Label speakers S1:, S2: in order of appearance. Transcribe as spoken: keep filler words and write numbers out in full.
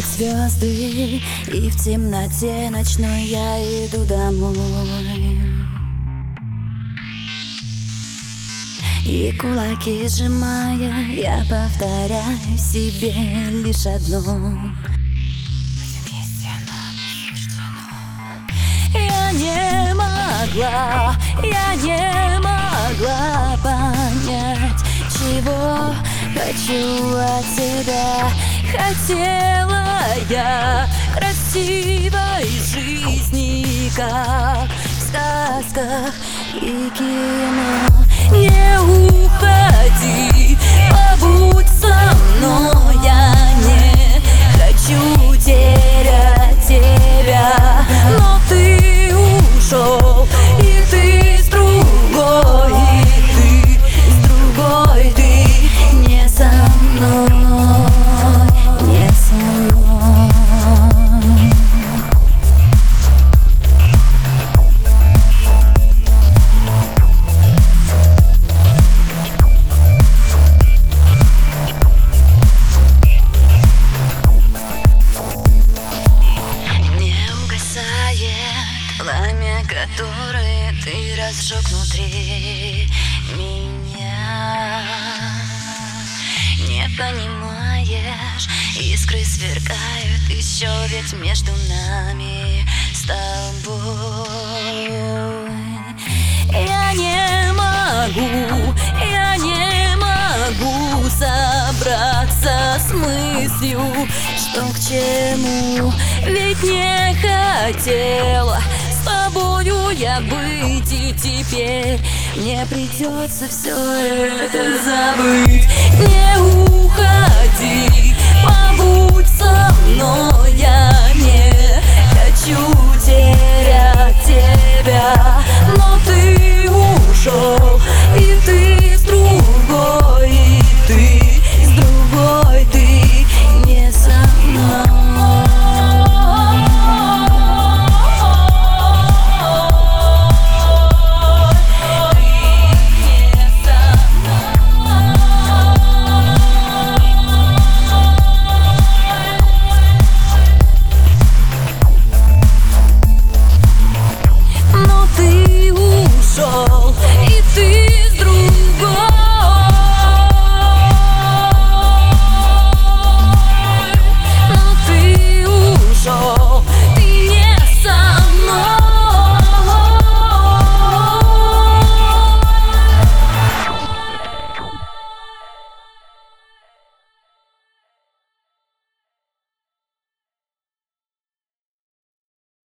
S1: Гаснут звезды, и в темноте ночной я иду домой. И кулаки сжимая, я повторяю себе лишь одно: я не могла, я не могла понять, чего хочу от тебя. Хотела я красивой жизни, как в сказках и кино. Не уходи, побудь со мной, я не хочу терять тебя. Но ты ушел, и ты с другой, и ты с другой, ты не со мной, не со мной. Пламя, которое ты разжег внутри меня. Не понимаешь, искры сверкают еще, ведь между нами с тобой. Я не могу, я не могу собраться с мыслью, что к чему, ведь не хотела с тобою я быть, и теперь мне придется все это забыть. Не уходи, побудь со мной, я не хочу терять тебя. Но ты ушел, и ты с другой, и ты с другой, ты не со мной. Но ты ушел,